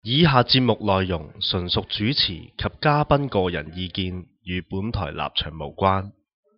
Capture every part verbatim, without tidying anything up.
以下節目內容純屬主持及嘉賓個人意見，與本台立場無關。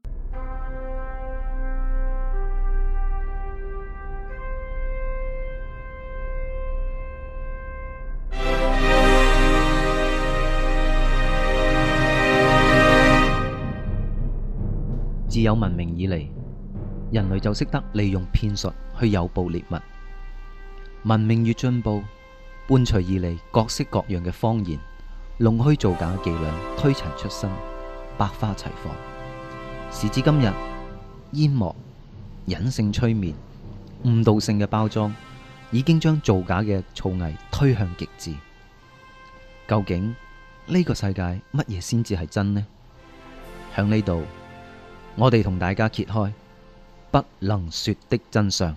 自有文明以嚟，人類就識得利用騙術去誘捕獵物。文明越進步，伴隨而嚟各式各樣嘅謊言、弄虛造假伎倆推陳出新，百花齊放。時至今日，煙幕、隱性催眠、誤導性嘅包裝，已經將造假嘅造偽推向極致。究竟呢個世界乜嘢先至係真呢？響呢度，我哋同大家揭開不能說的真相。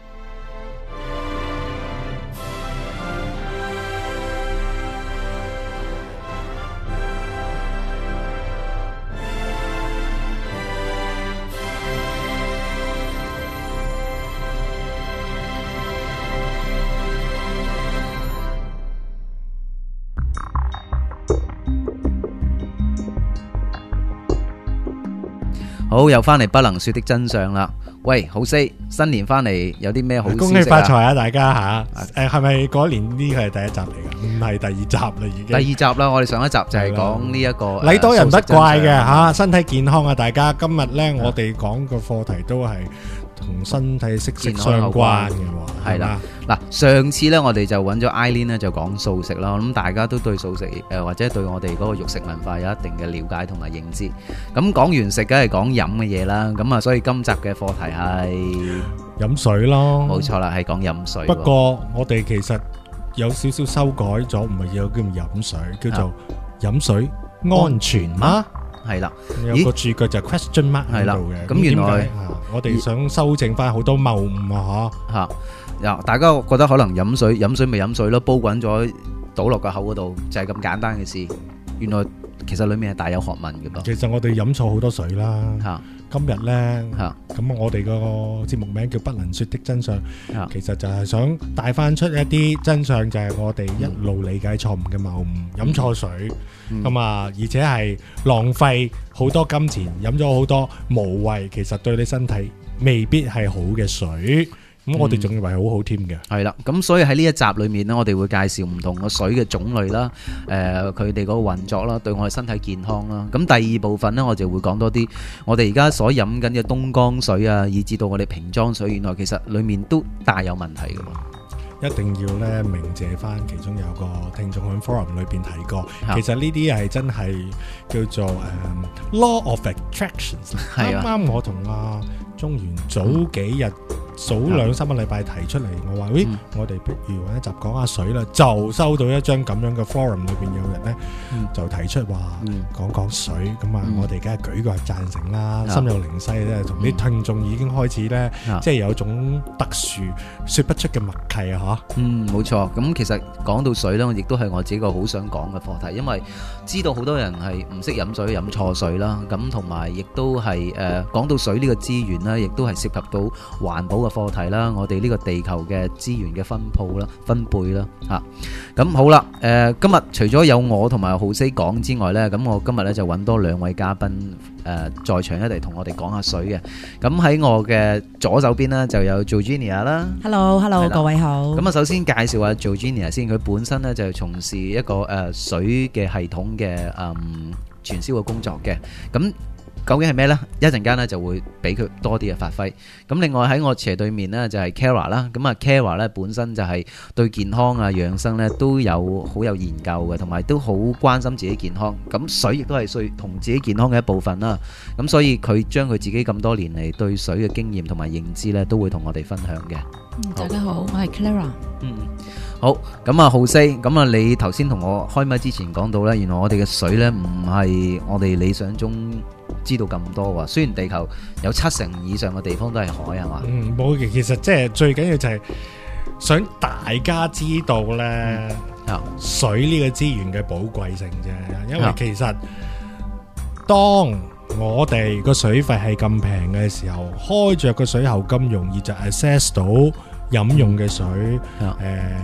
好，又翻嚟不能說的真相啦。喂，好 C， 新年翻嚟有啲咩好消息啊？ 恭喜發財啊，大家吓！誒，係咪嗰年呢個係第一集嚟噶？唔係第二集啦，已經。 第二集啦，我哋上一集就係講呢一個禮多人不怪嘅吓，身體健康啊，大家。今日咧，我哋講個課題都係同身體息息相關嘅喎。 係啦，嗱，上次咧我哋就揾咗 Eileen 咧就講素食啦，咁大家都對素食誒或者對我哋嗰個肉食文化有一定嘅了解同埋認知。咁講完食，梗係講飲嘅嘢啦。咁啊，所以今集嘅課題係飲水咯。 冇錯啦，係講飲水。 不過我哋其實有少少修改咗，唔係叫叫飲水，叫做飲水安全嗎？係啦，有個注腳就 question mark 喺度嘅。咁原來我哋想修正翻好多謬誤啊！嚇嚇，大家覺得可能飲水飲水咪飲水咯，煲滾咗倒落個口嗰度就係咁簡單嘅事。原來其實裡面係大有學問嘅噃。 其實我哋飲錯好多水啦。嚇，今日咧嚇， 咁我哋個節目名叫不能說的真相，其實就係想帶翻出一啲真相，就係我哋一路理解錯誤嘅謬誤，飲錯水咁啊，而且係浪費好多金錢，飲咗好多無謂，其實對你身體未必係好嘅水。咁我哋仲以為好好添嘅。係啦， 咁所以喺呢一集裏面呢，我哋會介紹唔同嘅水嘅種類啦，誒佢哋嗰個運作啦，對我哋身體健康啦。咁第二部分呢，我就會講多啲我哋而家所飲緊嘅東江水啊，以至到我哋瓶裝水，原來其實裡面都大有問題㗎嘛。 一定要咧鳴謝翻，其中有個聽眾喺 forum 裏邊提過，其實呢啲係真係叫做誒、um, law of attractions。啱啱我同阿中原早幾日早兩三個禮拜提出嚟，我話喂，我哋不如揾一集講下水啦，就收到一張咁樣嘅 forum 裏邊有人咧、嗯、就提出話講講水，咁啊、嗯、我哋梗係舉個贊成啦，心有靈犀咧，同啲聽眾已經開始咧，嗯、即係有種特殊說不出嘅默契啊！嚇， 嗯，冇錯。咁其實講到水咧，我亦都係我自己個好想講嘅課題，因為知道好多人係唔識飲水，飲錯水啦，咁同埋亦都係誒講到水呢個資源咧，亦都係涉及到環保嘅課題啦，我哋呢個地球嘅資源嘅分佈啦、分配啦，嚇。咁好啦，誒今日除咗有我同埋浩 Sir 講之外咧，咁我今日咧就揾多兩位嘉賓誒在場一齊同我哋講下水嘅。咁喺我嘅左手邊咧就有 Georgina 啦。 Hello，Hello， 各位好。 咁啊，首先介紹下 Georgina 先，佢本身咧就係從事一個誒水嘅系統嘅誒傳銷嘅工作嘅。咁究竟係咩呢？一陣間咧就會俾佢多啲嘅發揮。咁另外喺我斜對面呢，就係 Kara 啦。咁啊 Kara 咧本身就係對健康啊養生咧都有好有研究嘅，同埋都好關心自己健康。咁水亦都係需同自己健康嘅一部分啦。咁所以佢將佢自己咁多年嚟對水嘅經驗同埋認知咧，都會同我哋分享嘅。 嗯，大家好，我係 Clara。 嗯，好。咁啊，浩 Sir，咁啊，你頭先同我開麥之前講到咧，原來我哋嘅水咧唔係我哋理想中知道咁多喎。雖然地球有七成以上嘅地方都係海，係嘛？嗯， 冇嘅。其實即係最緊要就係想大家知道咧，嗯、水呢個資源嘅寶貴性啫。因為其實當我哋個水費係咁平嘅時候，開着個水喉咁容易就 access 到飲用嘅水，誒、嗯呃，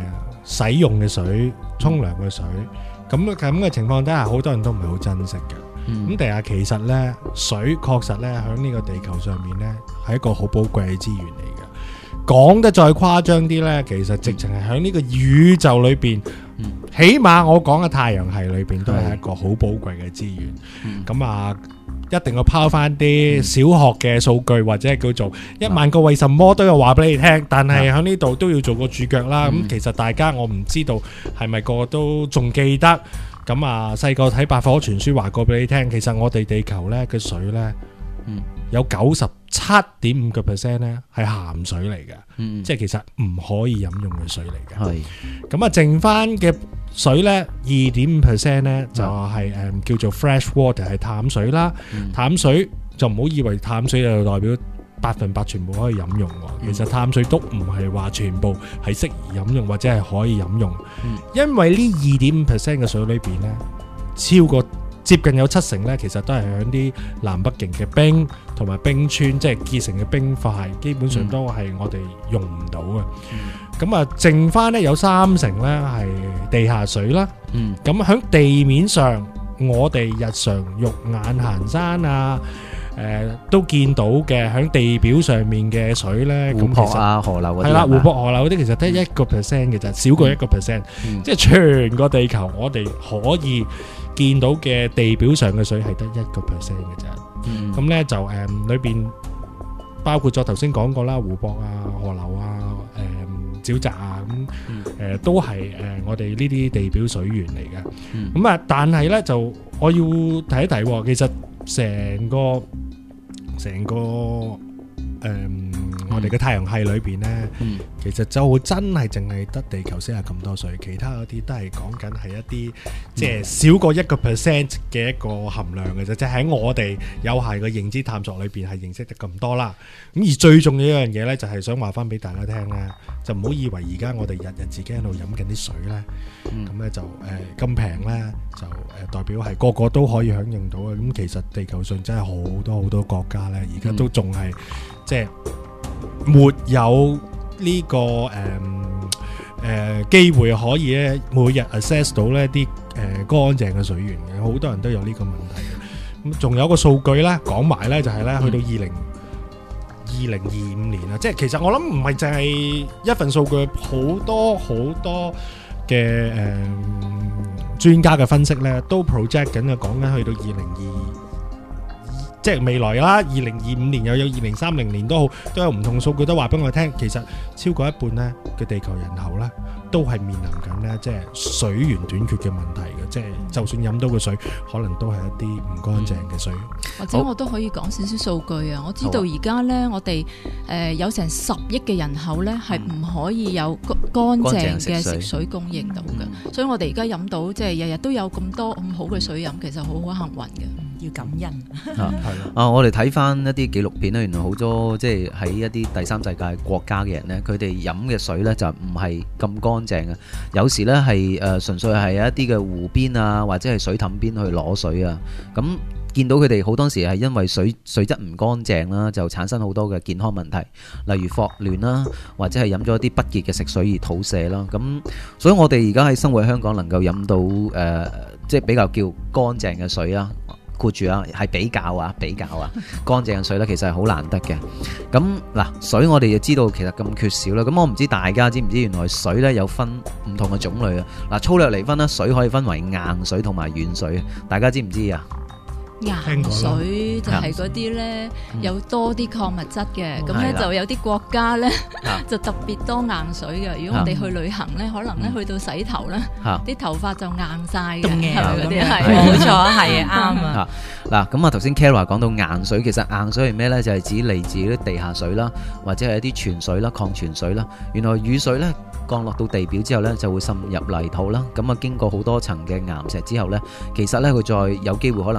使用嘅水、沖涼嘅水，咁咁嘅情況底下，好多人都唔係好珍惜嘅。咁但係其實呢，水確實呢喺呢個地球上面呢，係一個好寶貴嘅資源嚟嘅。講得再誇張啲呢，其實直情係喺呢個宇宙裏邊，嗯、起碼我講嘅太陽系裏邊都係一個好寶貴嘅資源。咁、嗯、啊，一定要拋翻啲小學嘅數據，或者係叫做一萬個為什麼都有話俾你聽。但係喺呢度都要做個注腳啦。咁、嗯、其實大家我唔知道係咪個個都仲記得。咁啊，細個睇百科傳書話過俾你聽，其實我哋地球呢嘅水呢，嗯、有九十七點五個 percent 呢係鹹水嚟嘅，嗯、即係其實唔可以飲用嘅水嚟嘅。係咁啊，剩翻嘅水呢，二點五 percent 呢就係、是、誒、嗯、叫做 fresh water 係淡水啦。嗯、淡水就唔好以為淡水就代表百分百全部可以飲用，其實淡水都唔係話全部係適宜飲用或者係可以飲用，嗯、因為呢二點五 percent 嘅水裏邊呢，超過接近有七成呢，其實都係喺啲南北極嘅冰同埋冰川，即係結成嘅冰塊，基本上都係我哋用唔到嘅。咁啊、嗯，剩翻呢有三成呢係地下水啦。咁喺、嗯、地面上，我哋日常肉眼行山啊。誒、呃、都見到嘅喺地表上面嘅水咧， 湖泊啊、河流嗰啲係啦，湖泊河流嗰啲其實得一個 percent 嘅咋，少過一個 percent，即係全個地球我哋可以見到嘅地表上嘅水係得一個 percent 嘅咋。咁咧、嗯、就誒裏邊包括咗頭先講過啦，湖泊啊、河流啊、誒沼澤啊咁誒、嗯呃、都係誒、呃、我哋呢啲地表水源嚟嘅。咁啊、嗯，但係咧就我要提一提，其實成個成個誒、嗯、我哋嘅太陽系裏邊呢，嗯、其實就真係淨係得地球先係咁多水，其他嗰啲都係講緊係一啲即係少過一個 percent 嘅一個含量嘅啫，即係喺我哋有限嘅認知探索裏邊係認識得咁多啦。咁而最重要一樣嘢呢，就係想話翻俾大家聽咧，就唔好以為而家我哋日日自己喺度飲緊啲水呢，咁呢、嗯、就誒咁平呢，就誒、呃、代表係個個都可以享用到嘅。咁其實地球上真係好多好多國家呢，而家都仲係、嗯、即係沒有呢、這個誒誒機會可以咧每日 access 到呢啲誒乾淨嘅水源嘅，好多人都有呢個問題嘅。咁仲有個數據咧講埋咧，就係咧去到二零二零二五年啦，即係其實我諗唔係淨係一份數據，好多好多嘅誒專家嘅分析咧都 project 緊啊，講緊去到二零二。即係未來啦，二零二五年又有二零三零年都好，都有唔同數據都話俾我聽，其實超過一半呢嘅地球人口呢，都係面臨緊呢即係水源短缺嘅問題嘅，即係就算飲到嘅水，可能都係一啲唔乾淨嘅水。 或者我都可以講少少數據啊，我知道而家呢，我哋誒有成十億嘅人口呢，係唔可以有乾淨嘅食水供應到嘅，嗯、所以我哋而家飲到即係日日都有咁多咁好嘅水飲，其實好好幸運嘅。要感恩啊！ 啊，我哋睇翻一啲紀錄片咧，原來好多即係喺一啲第三世界國家嘅人呢，佢哋飲嘅水呢就唔係咁乾淨嘅，有時呢係誒純粹係一啲嘅湖邊啊，或者係水凼邊去攞水啊，咁。見到佢哋好多時係因為水水質唔乾淨啦，就產生好多嘅健康問題，例如霍亂啦，或者係飲咗一啲不潔嘅食水而肚瀉啦。咁所以我哋而家喺生活喺香港能夠飲到誒、呃，即係比較叫乾淨嘅水啊，括住啊，係比較啊，比較啊，乾淨嘅水咧，其實係好難得嘅。咁嗱，水我哋就知道其實咁缺少啦。咁我唔知大家知唔知原來水咧有分唔同嘅種類啊？嗱，粗略嚟分啦，水可以分為硬水同埋軟水，大家知唔知啊？ 硬水就係嗰啲咧有多啲礦物質嘅，咁咧就有啲國家咧就特別多硬水嘅。如果我哋去旅行咧，可能咧去到洗頭咧，啲頭髮就硬晒嘅，係咪嗰啲？係冇錯，係啱啊。 嗱，咁啊頭先 Kara 講到硬水，其實硬水係咩咧？就係指嚟自啲地下水啦，或者係一啲泉水啦、礦泉水啦。原來雨水咧降落到地表之後咧，就會滲入泥土啦。咁啊經過好多層嘅岩石之後咧，其實咧佢再有機會可能喺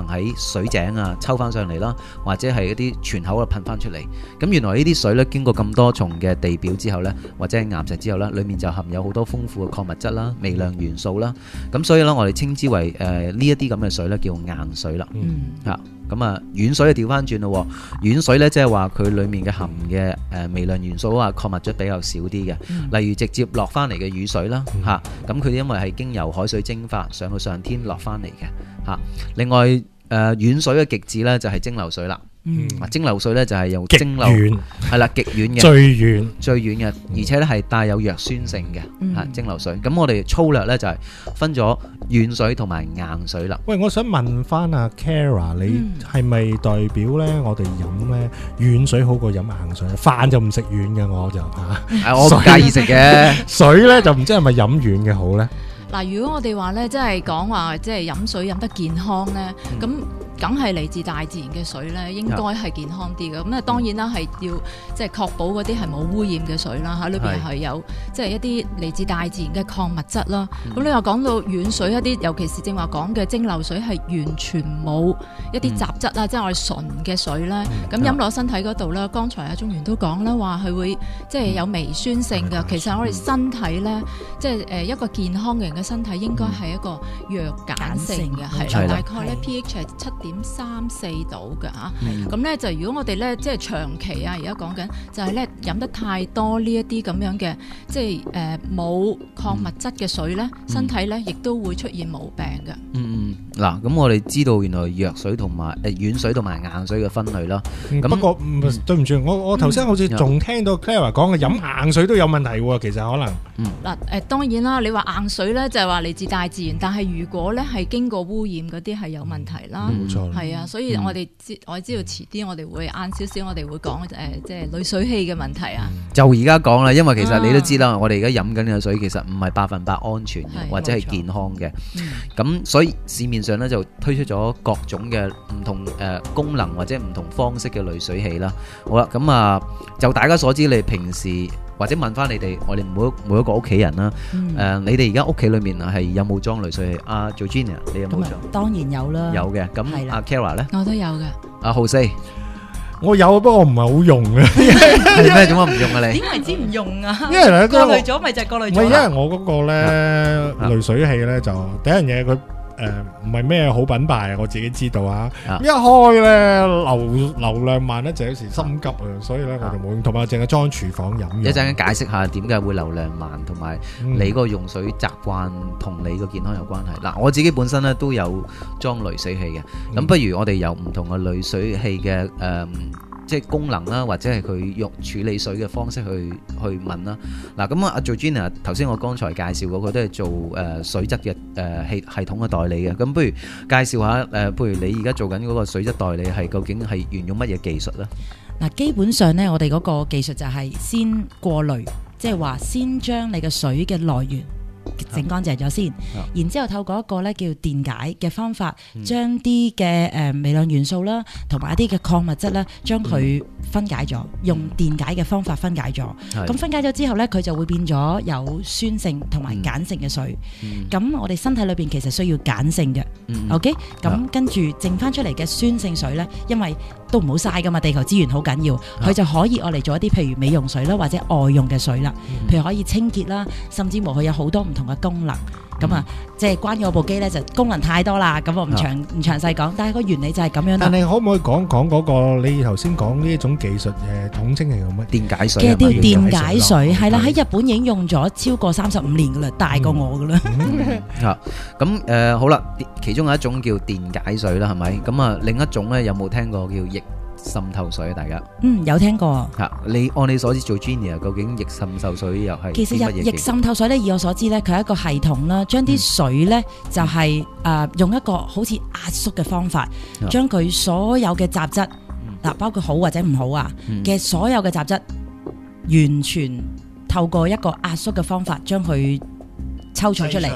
水井啊抽翻上嚟啦，或者係一啲泉口啊噴翻出嚟。咁原來呢啲水呢，經過咁多重嘅地表之後呢，或者係岩石之後呢，裡面就含有好多豐富嘅礦物質啦、微量元素啦。咁所以呢，我哋稱之為誒呢一啲咁嘅水呢，叫硬水啦。嗯，嚇咁啊，軟水就調翻轉咯。軟水呢，即係話佢裡面嘅含嘅誒微量元素啊、礦物質比較少啲嘅，嗯、例如直接落翻嚟嘅雨水啦，嚇咁佢因為係經由海水蒸發上到上天落翻嚟嘅嚇。另外誒軟、呃、水嘅極致呢，就係蒸餾水啦。嗯，蒸餾水咧就係用蒸餾，係啦，極軟嘅， 最軟最軟嘅，而且咧係帶有弱酸性嘅，吓、嗯、蒸餾水。咁我哋粗略咧就係分咗軟水同埋硬水啦。 喂，我想問翻阿 Kara， 你係咪代表咧我哋飲咧軟水好過飲硬水？飯就唔食軟嘅，我就吓， 啊、我唔介意食嘅。 水咧就唔知係咪飲軟嘅好咧？ 嗱，如果我哋話咧，即係講話即係飲水飲得健康咧，咁、嗯。梗係嚟自大自然嘅水咧，應該係健康啲嘅。咁啊，當然啦，係要即係確保嗰啲係冇污染嘅水啦，喺裏邊係有即係一啲嚟自大自然嘅礦物質啦。咁、嗯、你話講到軟水一啲，尤其是正話講嘅蒸餾水係完全冇一啲雜質啊，即係、嗯、我哋純嘅水咧。咁、嗯、飲落身體嗰度咧，剛才阿鍾源都講啦，話佢會即係有微酸性嘅。嗯、其實我哋身體咧，即係誒一個健康嘅人嘅身體應該係一個弱鹼性嘅，係、嗯、大概咧 pH 係七點三四度嘅嚇，咁咧、嗯、就如果我哋咧即係長期啊，而家講緊就係咧飲得太多呢一啲咁樣嘅即係誒冇礦物質嘅水咧，嗯、身體咧亦都會出現毛病嘅。嗯嗯，嗱，咁我哋知道原來弱水同埋誒軟水同埋硬水嘅分類啦。咁、嗯、不過、嗯、 對唔住，我我頭先好似仲聽到 Clara 講嘅飲硬水都有問題喎，其實可能。 嗱誒、嗯呃、當然啦，你話硬水咧就係話嚟自大自然，但係如果咧係經過污染嗰啲係有問題啦。冇錯、嗯。係啊，所以我哋知我知道遲啲我哋會晏少少，我哋會講誒，即係濾水器嘅問題啊。 就而家講啦，因為其實你都知啦，啊、我哋而家飲緊嘅水其實唔係百分百安全嘅，或者係健康嘅。咁、嗯、所以市面上咧就推出咗各種嘅唔同誒、呃、功能或者唔同方式嘅濾水器啦。好啦，咁啊就大家所知，你平時或者問翻你哋，我哋每每一個屋企人啦，誒、嗯呃，你哋而家屋企裏面係有冇裝濾水器？阿、啊、Georgina， 你有冇裝？ 當然有啦。有嘅， 咁阿 Kara 咧？ 我都有嘅。 阿浩四， 我有，不過我唔係好用嘅。 係咩？點解唔用啊？你點為之唔用啊？ 因為咧， 過濾咗咪就係過濾咗。唔係，因為我嗰個咧濾水器咧就第一樣嘢佢。誒，唔係咩好品牌，我自己知道啊。一開咧流流量慢咧，就有時心急啊，所以咧我就冇用。同埋淨係裝廚房飲。 一陣間解釋下點解會流量慢，同埋你個用水習慣同你個健康有關係。嗱，我自己本身咧都有裝濾水器嘅。咁不如我哋由唔同嘅濾水器嘅誒。即係功能啦，或者係佢用處理水嘅方式去去問啦。嗱，咁啊，阿 Georgina 頭先我剛才介紹過，佢都係做誒、呃、水質嘅誒系系統嘅代理嘅。咁不如介紹下誒，不、呃、如你而家做緊嗰個水質代理係究竟係沿用乜嘢技術咧？ 嗱，基本上咧，我哋嗰個技術就係先過濾，即係話先將你嘅水嘅來源整乾淨咗先，啊、然之後透過一個咧叫電解嘅方法，將啲嘅誒微量元素啦，同埋一啲嘅礦物質咧，將佢分解咗，嗯、用電解嘅方法分解咗。咁、嗯、分解咗之後咧，佢就會變咗有酸性同埋鹼性嘅水。咁、嗯、我哋身體裏邊其實需要鹼性嘅。嗯、OK，咁、啊、跟住剩翻出嚟嘅酸性水咧，因為都唔好嘥噶嘛，地球資源好緊要，佢、啊、就可以我嚟做一啲譬如美容水啦，或者外用嘅水啦，嗯、譬如可以清潔啦，甚至乎佢有好多唔同嘅功能。咁啊，即係關於我部機咧，就功能太多啦，咁我唔詳唔詳細講，但係個原理就係咁樣。 但係可唔可以講講嗰個你頭先講呢一種技術誒統稱係用乜？ 電解水。 其實叫電解水係啦，喺日本已經用咗超過三十五年噶啦，大過我噶啦。 嚇，咁誒好啦，其中有一種叫電解水啦，係咪？咁啊，另一種咧有冇聽過叫液滲透水啊？大家嗯有聽過嚇，你按你所知做 Georgina 究竟液滲透水又係其實液液滲透水咧，以我所知咧，佢係一個系統啦，將啲水咧就係誒用一個好似壓縮嘅方法，將佢所有嘅雜質嗱，包括好或者唔好啊嘅所有嘅雜質，完全透過一個壓縮嘅方法將佢抽取出嚟。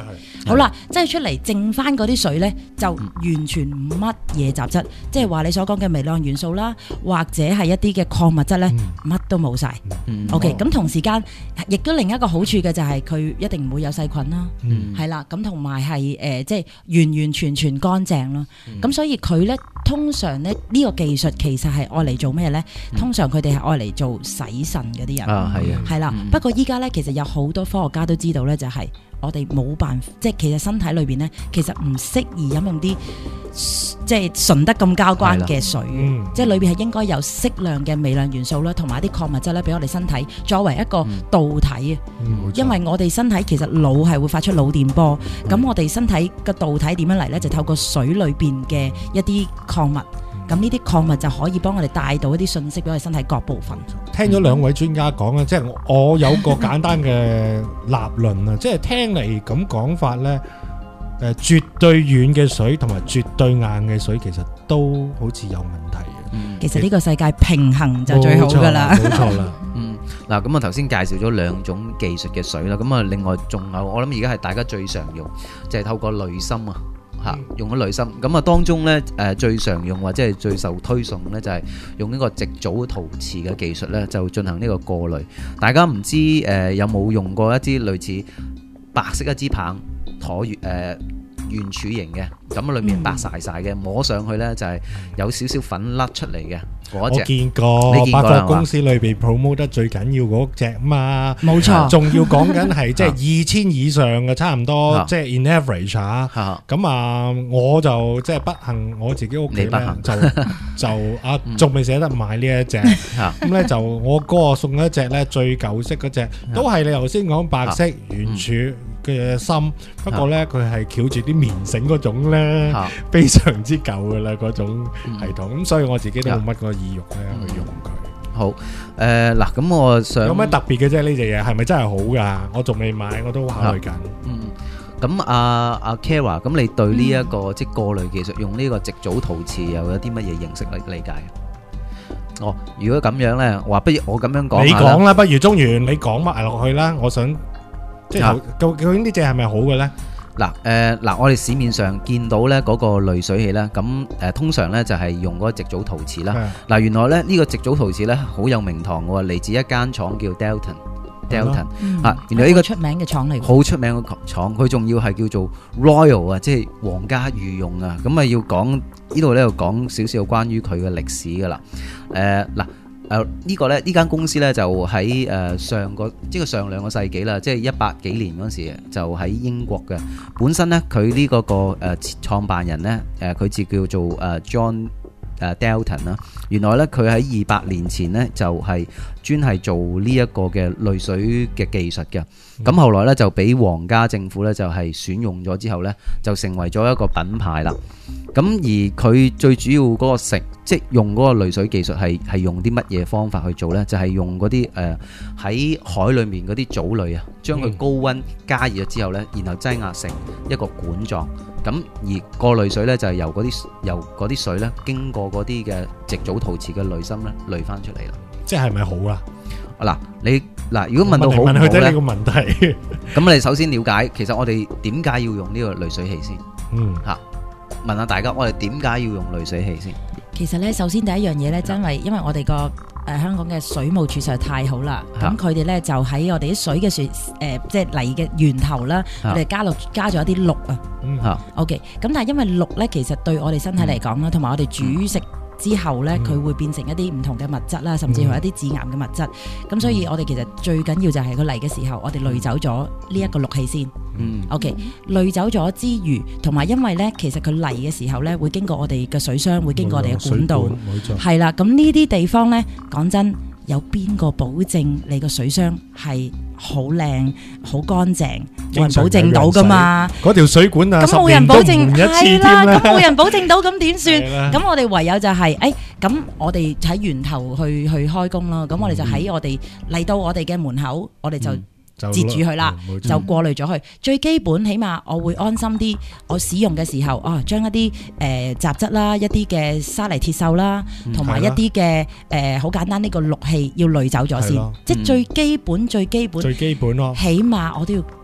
好啦，擠出嚟剩翻嗰啲水咧，就完全乜嘢雜質，即係話你所講嘅微量元素啦，或者係一啲嘅礦物質咧，乜都冇晒。OK， 咁同時間亦都另一個好處嘅就係佢一定唔會有細菌啦，係啦，咁同埋係誒即係完完全全乾淨咯。咁所以佢咧通常咧呢個技術其實係愛嚟做咩咧？通常佢哋係愛嚟做洗腎嗰啲人啊，係啊，係啦。不過依家咧其實有好多科學家都知道咧，就係我哋冇辦法，即係其實身體裏邊咧，其實唔適宜飲用啲即係純得咁交關嘅水，嗯、即係裏邊係應該有適量嘅微量元素啦，同埋啲礦物質咧，俾我哋身體作為一個導體啊。嗯、因為我哋身體其實腦係會發出腦電波，咁、嗯、我哋身體嘅導體點樣嚟咧？就透過水裏邊嘅一啲礦物。咁呢啲礦物就可以幫我哋帶到一啲信息俾我哋身體各部分。 聽咗兩位專家講啊，即係我有個簡單嘅立論啊，即係聽嚟咁講法呢，誒，絕對軟嘅水同埋絕對硬嘅水其實都好似有問題嘅。 嗯、其實呢個世界平衡就最好噶啦。 冇錯啦。 嗯，嗱，咁我頭先介紹咗兩種技術嘅水啦，咁啊，另外仲有，我諗而家係大家最常用，就係透過濾芯啊。用咗濾芯，咁啊當中咧誒最常用或者係最受推崇咧就係用呢個矽藻陶瓷嘅技術咧，就進行呢個過濾。大家唔知誒、呃、有冇用過一支類似白色一支棒，橢圓誒圓柱形嘅，咁裏面白曬曬嘅，摸上去咧就係有少少粉甩出嚟嘅嗰隻。 我見過，你見過百貨公司裏邊 promote 得最緊要嗰隻嘛， 冇錯。 仲要講緊係即係二千以上嘅，差唔多即係 in average 啊。咁啊，我就即係不幸我自己屋企咧就就啊仲未捨得買呢一隻。咁咧就我哥送咗一隻咧最舊式嗰隻，都係你頭先講白色圓柱嘅芯，不過咧佢係翹住啲棉繩嗰種咧，非常之舊噶啦嗰種系統，咁所以我自己都冇乜個意欲咧去用佢。 好，誒嗱，咁我想有咩特別嘅啫？呢隻嘢係咪真係好噶？我仲未買，我都考慮緊。 嗯，咁阿阿 Kara，咁你對呢一個即係過濾技術，用呢個矽藻陶瓷又有啲乜嘢認識理理解？哦，如果咁樣咧，話不如我咁樣講， 你講啦，不如中原，你講埋落去啦，我想。即係究究竟呢隻係咪好嘅咧？ 嗱，誒嗱，我哋市面上見到咧嗰個濾水器咧，咁誒通常咧就係用嗰個矽藻陶瓷啦。嗱，原來咧呢個矽藻陶瓷咧好有名堂嘅喎，嚟自一間廠叫 Dalton，Dalton 啊，原來呢個出名嘅廠嚟， 好出名嘅廠，佢仲要係叫做 Royal 啊，即係皇家御用啊。咁啊要講呢度咧，要講少少關於佢嘅歷史噶啦。誒嗱。誒、呃這個、呢個咧，呢間公司咧就喺誒、呃、上個即係上兩個世紀啦，即係一百幾年嗰時就喺英國嘅。本身咧佢呢、這個個誒、呃、創辦人咧誒佢自叫做誒、呃、John 誒 Dalton 啦。原來咧佢喺二百年前咧就係、是、專係做呢一個嘅濾水嘅技術嘅。咁、嗯、後來咧就俾皇家政府咧就係、是、選用咗之後咧就成為咗一個品牌啦。咁而佢最主要嗰個食，即係用嗰個濾水技術係係用啲乜嘢方法去做呢？就係、是、用嗰啲誒喺海裡面嗰啲藻類啊，將佢高溫加熱咗之後呢，然後擠壓成一個管狀。咁而過濾水呢，就係由嗰啲由嗰啲水呢，經過嗰啲嘅矽藻陶瓷嘅濾芯呢，濾翻出嚟啦。 即係咪好啦？ 嗱，你嗱，如果問到好唔好呢？ 問佢呢個問題。 咁你首先了解，其實我哋點解要用呢個濾水器先？嗯，嚇。問下大家，我哋點解要用濾水器先？ 其實咧，首先第一樣嘢咧，真係因為我哋個誒香港嘅水務處實在太好啦。咁佢哋咧就喺我哋啲水嘅水誒，即係泥嘅源頭啦，我哋加落加咗一啲氯啊。嗯嚇。OK，咁但係因為氯咧，其實對我哋身體嚟講啦，同埋我哋煮食之後咧，佢會變成一啲唔同嘅物質啦，甚至係一啲致癌嘅物質。咁所以我哋其實最緊要就係佢嚟嘅時候，我哋濾走咗呢一個氯氣先。嗯，OK，濾走咗之餘，同埋因為咧，其實佢嚟嘅時候咧，會經過我哋嘅水箱，會經過我哋嘅管道，冇錯，係啦。咁呢啲地方咧，講真，有邊個保證你個水箱係好靚、好乾淨？冇人保證到噶嘛？ 嗰條水管啊， 咁冇人保證係啦，咁冇人保證到，咁點算？咁我哋唯有就係，誒，咁我哋喺源頭去去開工咯。咁我哋就喺我哋嚟到我哋嘅門口，我哋就截住佢啦，就過濾咗佢。最基本，起碼我會安心啲。我使用嘅時候，啊，將一啲誒雜質啦，一啲嘅沙泥鐵鏽啦，同埋一啲嘅誒好簡單呢個氯氣要濾走咗先。即係最基本、最基本、 最基本咯。 起碼我都要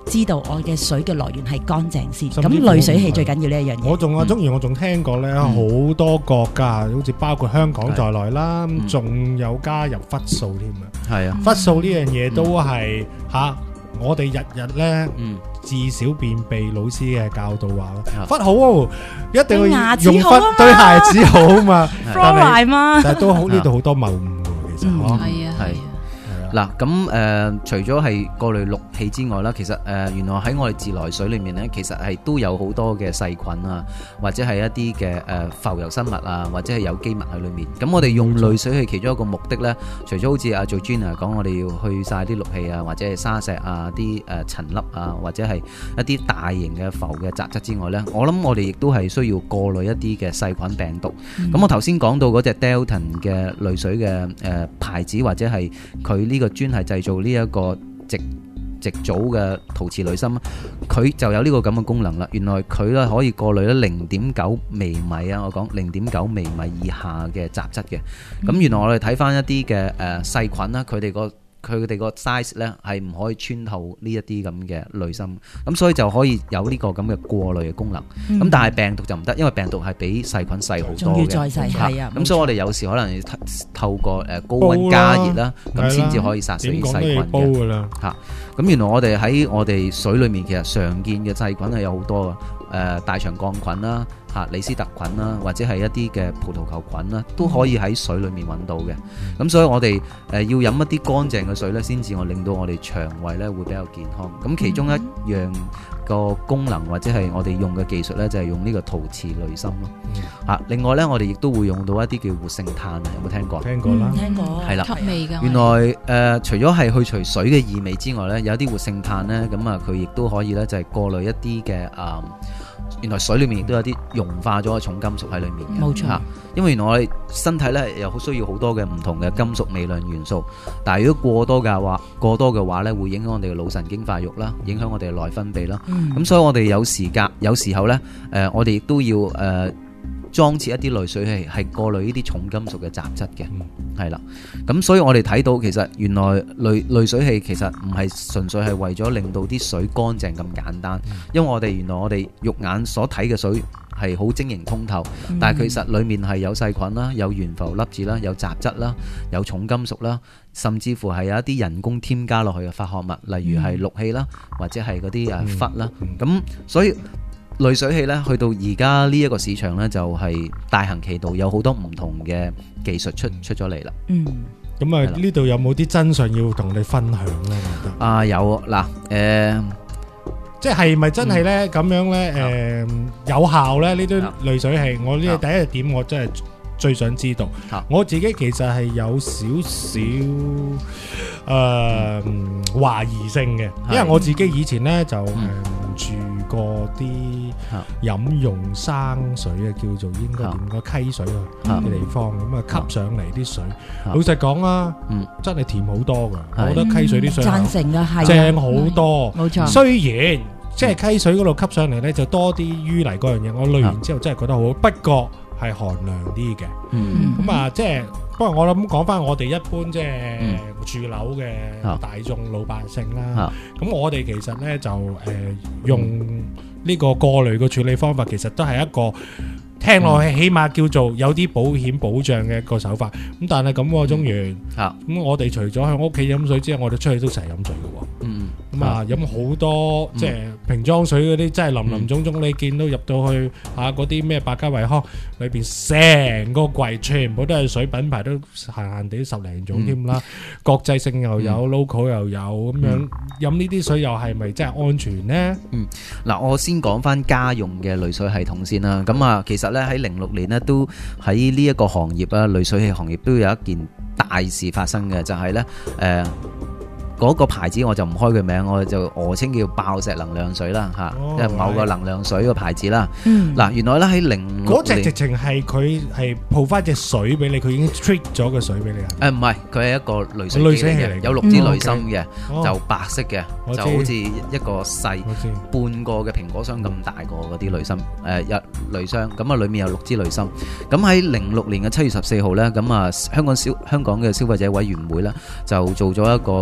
知道我嘅水嘅來源係乾淨先。咁濾水器最緊要呢一樣嘢。 我仲啊，中意我仲聽過咧，好、嗯、多國家，好似包括香港在內啦，仲、嗯、有加入氟素添啊。係啊，氟素呢樣嘢都係吓、嗯啊，我哋日日咧。嗯至少便秘老師嘅教導話咯，氟好喎，一定要用氟對牙齒好嘛，但係但係都好呢度好多謬誤嘅，其實嗬，係啊係。 嗱咁誒，除咗係過濾氯氣之外啦，其實誒、呃、原來喺我哋自來水裏面咧，其實係都有好多嘅細菌啊，或者係一啲嘅誒浮游生物啊，或者係有機物喺裏面。咁我哋用濾水器其中一個目的咧，除咗好似阿 Georgina 講，我哋要去晒啲氯氣啊，或者係沙石啊、啲誒塵粒啊，或者係一啲大型嘅浮嘅雜質之外咧，我諗我哋亦都係需要過濾一啲嘅細菌病毒。咁、嗯、我頭先講到嗰隻 Dalton 嘅濾水嘅誒、呃、牌子，或者係佢呢個專係製造呢一個直直組嘅陶瓷濾芯，佢就有呢個咁嘅功能啦。原來佢咧可以過濾咧零點九微米啊，我講零點九微米以下嘅雜質嘅。咁、嗯、原來我哋睇翻一啲嘅誒細菌啦，佢哋個佢哋個 size 咧係唔可以穿透呢一啲咁嘅濾芯，咁所以就可以有呢個咁嘅過濾嘅功能。咁、嗯、但係病毒就唔得，因為病毒係比細菌細好多嘅。仲要再細係啊！咁所以我哋有時可能要透過誒高溫加熱啦，咁先至可以殺死細菌嘅。嚇！咁原來我哋喺我哋水裡面其實常見嘅細菌係有好多嘅。誒、呃、大腸桿菌啦、嚇李斯特菌啦，或者係一啲嘅葡萄球菌啦，都可以喺水裡面揾到嘅。咁、嗯、所以我哋誒、呃、要飲一啲乾淨嘅水咧，先至我令到我哋腸胃咧會比較健康。咁其中一樣個功能或者係我哋用嘅技術咧，就係、是、用呢個陶瓷濾芯咯。嚇、嗯啊，另外咧我哋亦都會用到一啲叫活性炭啊，有冇聽過？聽過啦，聽過。係啦，吸味㗎。原來誒、呃、除咗係去除水嘅異味之外咧，有啲活性炭咧，咁啊佢亦都可以咧就係、是、過濾一啲嘅啊。原來水裏面亦都有啲溶化咗嘅重金屬喺裏面嘅，冇錯。因為原來我哋身體咧又好需要好多嘅唔同嘅金屬微量元素，但係如果過多嘅話，過多嘅話咧會影響我哋嘅腦神經發育啦，影響我哋嘅內分泌啦。咁、嗯、所以我哋有時間有時候咧，誒、呃、我哋亦都要誒。呃裝設一啲濾水器係過濾呢啲重金屬嘅雜質嘅，係、嗯、啦。咁所以我哋睇到其實原來濾濾水器其實唔係純粹係為咗令到啲水乾淨咁簡單，嗯、因為我哋原來我哋肉眼所睇嘅水係好晶瑩通透，嗯、但係其實裡面係有細菌啦、有懸浮粒子啦、有雜質啦、有重金屬啦，甚至乎係有一啲人工添加落去嘅化學物，例如係氯氣啦，或者係嗰啲誒氟啦。咁、嗯嗯、所以濾水器咧，去到而家呢一個市場咧，就係大行其道，有好多唔同嘅技術出出咗嚟啦。嗯， 咁啊，呢度有冇啲真相要同你分享咧？我覺得啊，有嗱，誒、呃， 即係咪真係咧咁樣咧？誒、呃，有效咧？呢啲濾水器，我呢第一點，我真係最想知道。我自己其實係有少少誒懷疑性嘅，因為我自己以前咧就誒。嗯住過啲飲用生水啊，叫做應該點個溪水嘅地方，咁啊吸上嚟啲水，老實講啊，真係甜好多噶。我覺得溪水啲水贊成啊，係正好多，冇錯。雖然即係溪水嗰度吸上嚟咧，就多啲淤泥嗰樣嘢，我濾完之後真係覺得好，不過係寒涼啲嘅。咁啊，即係不過我諗講翻我哋一般即係住樓嘅大眾老百姓啦。咁我哋其實咧就誒用呢個過濾嘅處理方法，其實都係一個聽落去起碼叫做有啲保險保障嘅一個手法。咁但係咁喎，中原咁我哋除咗喺屋企飲水之外，我哋出去都成日飲水嘅喎。嗯。咁啊，飲好多即係瓶裝水嗰啲，真係林林總總。你見到入到去嚇嗰啲咩百佳惠康裏邊，成個櫃全部都係水，品牌都閒閒地十零種添啦。國際性又有，local 又有，咁樣飲呢啲水又係咪真係安全呢？ 嗯，嗱，我先講翻家用嘅濾水系統先啦。咁啊，其實咧喺零六年咧都喺呢一個行業啊，濾水器行業都有一件大事發生嘅，就係咧誒。嗰個牌子我就唔開佢名，我就訛稱叫爆石能量水啦嚇，即係某個能量水個牌子啦。嗱，原來咧喺零嗰隻直情係佢係鋪翻隻水俾你，佢已經 treat 咗個水俾你啊？誒唔係， 佢係一個濾水器嚟嘅，有六支濾芯嘅，就白色嘅，就好似一個細半個嘅蘋果箱咁大個嗰啲濾芯，誒一濾箱，咁啊裡面有六支濾芯。咁喺零六年嘅七月十四號咧，咁啊香港消香港嘅消費者委員會咧就做咗一個嘅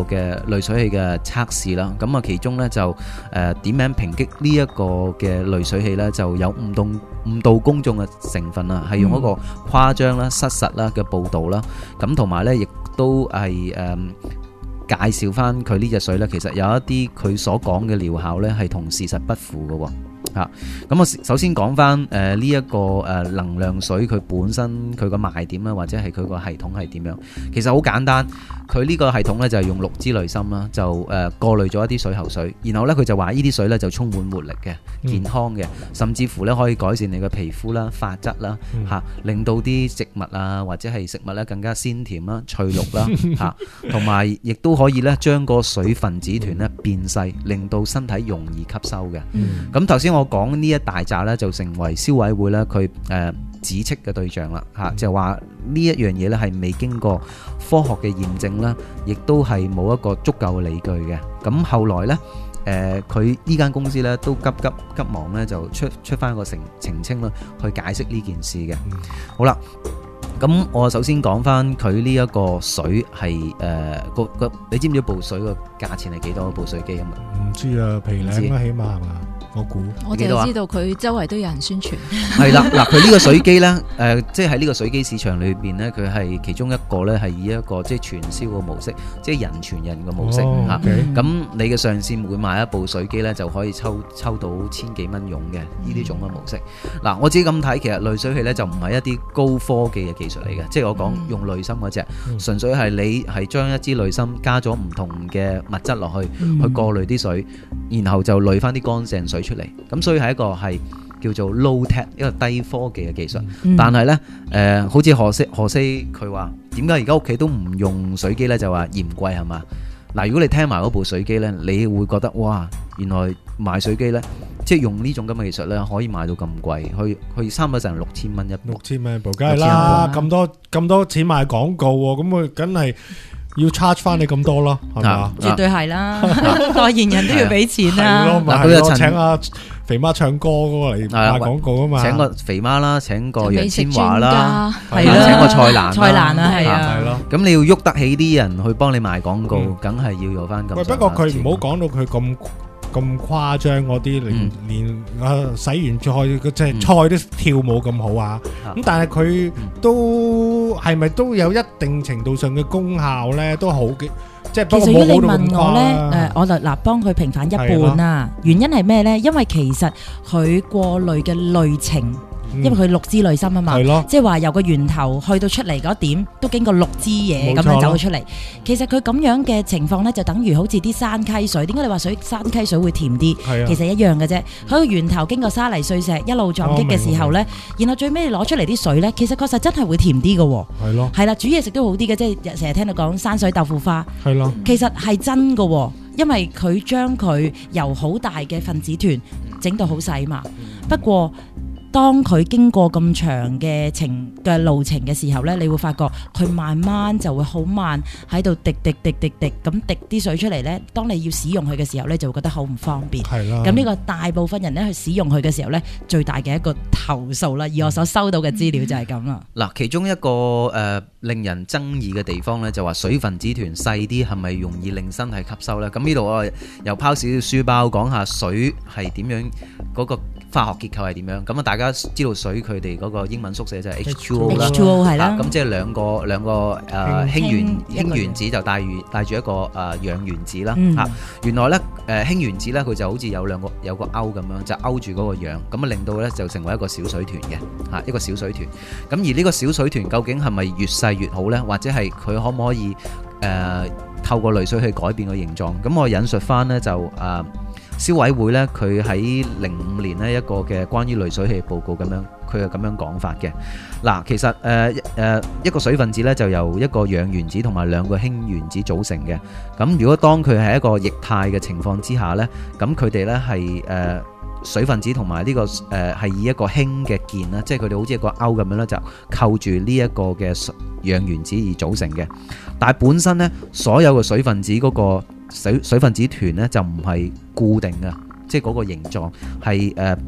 濾水器嘅測試啦。咁啊，其中咧就誒、呃、點名抨擊呢一個嘅濾水器咧，就有誤導誤導公眾嘅成分啊，係用一個誇張啦、失實啦嘅報導啦。咁同埋咧，亦都係誒、呃、介紹翻佢呢隻水咧，其實有一啲佢所講嘅療效咧，係同事實不符嘅喎。嚇，咁我首先講翻誒呢一個誒能量水佢本身佢個賣點啦，或者係佢個系統係點樣？其實好簡單，佢呢個系統咧就係用六支濾芯啦，就誒過濾咗一啲水喉水，然後咧佢就話呢啲水咧就充滿活力嘅、健康嘅，甚至乎咧可以改善你嘅皮膚啦、髮質啦嚇，令到啲植物啊或者係食物咧更加鮮甜啦、翠綠啦嚇，同埋亦都可以咧將個水分子團咧變細，令到身體容易吸收嘅。咁頭先我我講呢一大紮咧，就成為消委會咧佢誒指斥嘅對象啦嚇，就話呢一樣嘢咧係未經過科學嘅驗證啦，亦都係冇一個足夠嘅理據嘅。咁後來咧誒，佢呢間公司咧都急急急忙咧就出出翻個澄澄清啦，去解釋呢件事嘅。好啦。咁我首先講翻佢呢一個水係誒個個，你知唔知部水個價錢係幾多？部水機咁啊？ 唔知啊，皮領啦，起碼係嘛？我估我哋就知道佢周圍都有人宣傳。 係啦，嗱，佢呢個水機咧，誒，即係喺呢個水機市場裏邊咧，佢係其中一個咧，係以一個即係傳銷嘅模式，即係人傳人嘅模式嚇。咁你嘅上線每買一部水機咧，就可以抽抽到千幾蚊佣嘅呢啲種嘅模式。嗱，我自己咁睇，其實濾水器咧就唔係一啲高科技嘅技術嚟嘅，即係我講用濾芯嗰隻，純粹係你係將一支濾芯加咗唔同嘅物質落去，去過濾啲水，然後就濾翻啲乾淨水出嚟，咁所以係一個係叫做 low tech 一個低科技嘅技術。嗯、但係呢，誒、呃，好似何西何西佢話，點解而家屋企都唔用水機呢？就話嫌貴係嘛？嗱，如果你聽埋嗰部水機呢，你會覺得哇，原來賣水機呢，即係用呢種咁嘅技術呢，可以賣到咁貴，去去差唔多成六千蚊一部。六千蚊一部，梗係啦，咁多咁多錢賣廣告喎，咁佢梗係要 charge 翻你咁多咯，係嘛？ 絕對係啦，代言人都要俾錢啦。 係咯，咪係咯，請阿肥媽唱歌嗰個嚟賣廣告啊嘛。 請個肥媽啦，請個楊千嬅啦， 係啦， 請個蔡瀾， 蔡瀾啊，係啊， 係咯。 咁你要喐得起啲人去幫你賣廣告，梗係要有翻咁。 喂，不過佢唔好講到佢咁咁誇張嗰啲，連連啊洗完菜即係菜都跳舞咁好啊！咁但係佢都係咪都有一定程度上嘅功效咧？都好嘅，即係不過冇好到咁誇。其實如果你問我咧，誒，我就嗱幫佢平反一半啦。原因係咩咧？因為其實佢過濾嘅濾程。因為佢六支濾芯啊嘛，即係話由個源頭去到出嚟嗰點都經過六支嘢咁樣走咗出嚟。其實佢咁樣嘅情況呢，就等於好似啲山溪水。點解你話水山溪水會甜啲？其實一樣嘅啫。喺個源頭經過沙泥碎石一路撞擊嘅時候呢，然後最尾攞出嚟啲水呢，其實確實真係會甜啲嘅。係咯，係啦，煮嘢食都好啲嘅，即係成日聽到講山水豆腐花。係咯，其實係真嘅，因為佢將佢由好大嘅分子團整到好細嘛。不過當佢經過咁長嘅程嘅路程嘅時候呢，你會發覺佢慢慢就會好慢喺度滴滴滴滴滴咁滴啲水出嚟呢。當你要使用佢嘅時候呢，就會覺得好唔方便。係啦。咁呢個大部分人呢去使用佢嘅時候呢，最大嘅一個投訴啦，而我所收到嘅資料就係咁啦。嗱，其中一個誒、呃、令人爭議嘅地方呢，就話水分子團細啲係咪容易令身體吸收呢？咁呢度我又拋少少書包講下水係點樣嗰、嗰個化學結構係點樣。咁啊，大家知道水佢哋嗰個英文縮寫就係 H two O 啦 ，H two O 係啦。咁即係兩個兩個誒氫原氫原子就帶住帶住一個誒氧原子啦。嚇、嗯，原來咧誒氫原子咧佢就好似有兩個有個勾咁樣，就勾住嗰個氧，咁啊令到咧就成為一個小水團嘅嚇，一個小水團。咁而呢個小水團究竟係咪越細越好咧？或者係佢可唔可以誒、呃、透過濾水去改變個形狀？咁我引述翻咧就誒。呃消委會咧，佢喺零五年呢一個嘅關於濾水器報告咁樣，佢係咁樣講法嘅。嗱，其實誒誒、呃呃、一個水分子咧就由一個氧原子同埋兩個氫原子組成嘅。咁如果當佢係一個液態嘅情況之下咧，咁佢哋咧係誒水分子同埋呢個誒係、呃、以一個氫嘅鍵啦，即係佢哋好似一個勾咁樣咧，就扣住呢一個嘅氧原子而組成嘅。但係本身咧，所有嘅水分子嗰個水水分子團咧就唔係固定嘅，即係嗰個形狀係誒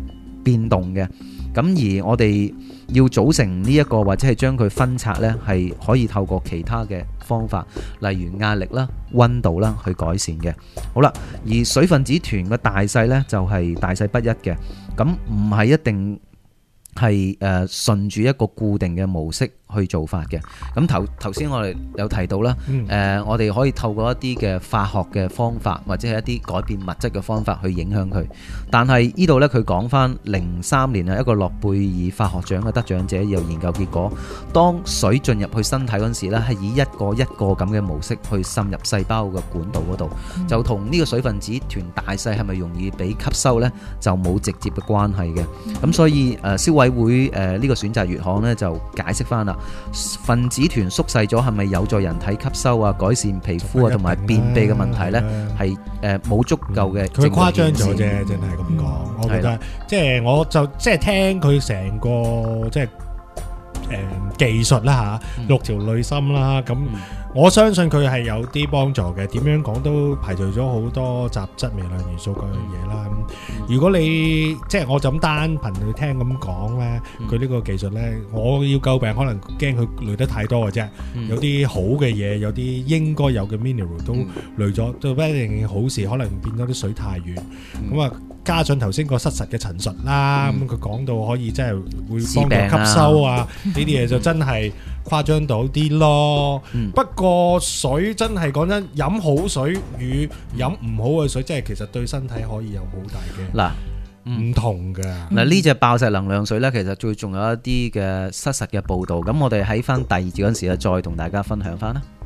變動嘅。咁而我哋要組成呢一個或者係將佢分拆呢，係可以透過其他嘅方法，例如壓力啦、溫度啦去改善嘅。好啦，而水分子團嘅大細呢，就係大細不一嘅，咁唔係一定係誒順住一個固定嘅模式去做法嘅。咁頭頭先我哋有提到啦，誒、嗯呃、我哋可以透過一啲嘅化學嘅方法，或者係一啲改變物質嘅方法去影響佢。但係呢度呢，佢講翻零三年啊，一個諾貝爾化學獎嘅得獎者有研究結果，當水進入去身體嗰陣時咧，係以一個一個咁嘅模式去滲入細胞嘅管道嗰度，嗯、就同呢個水分子團大細係咪容易俾吸收呢，就冇直接嘅關係嘅。咁、嗯、所以誒消委會誒呢、呃這個選擇月刊呢，就解釋翻啦。分子團縮細咗係咪有助人體吸收啊、改善皮膚啊同埋便秘嘅問題呢？係誒冇足夠嘅。佢誇張咗啫，真係咁講。嗯、我覺得即係我就即係聽佢成個即係誒、呃、技術啦嚇，六條濾芯啦咁。嗯我相信佢係有啲幫助嘅，點樣講都排除咗好多雜質、微量元素嗰樣嘢啦。如果你即係我就咁單憑佢聽咁講咧，佢呢個技術咧，我要詬病可能驚佢濾得太多嘅啫。有啲好嘅嘢，有啲應該有嘅 mineral 都濾咗，都不一定好事，可能變咗啲水太遠。咁啊，加上頭先個失實嘅陳述啦，咁佢講到可以即係會幫助吸收啊，呢啲嘢就真係誇張到啲咯。不個水真係講真，飲好水與飲唔好嘅水，即係其實對身體可以有好大嘅嗱唔同嘅。 嗱呢隻爆石能量水呢，其實最仲有一啲嘅失實嘅報導。咁我哋喺翻第二節嗰陣時咧，再同大家分享翻啦。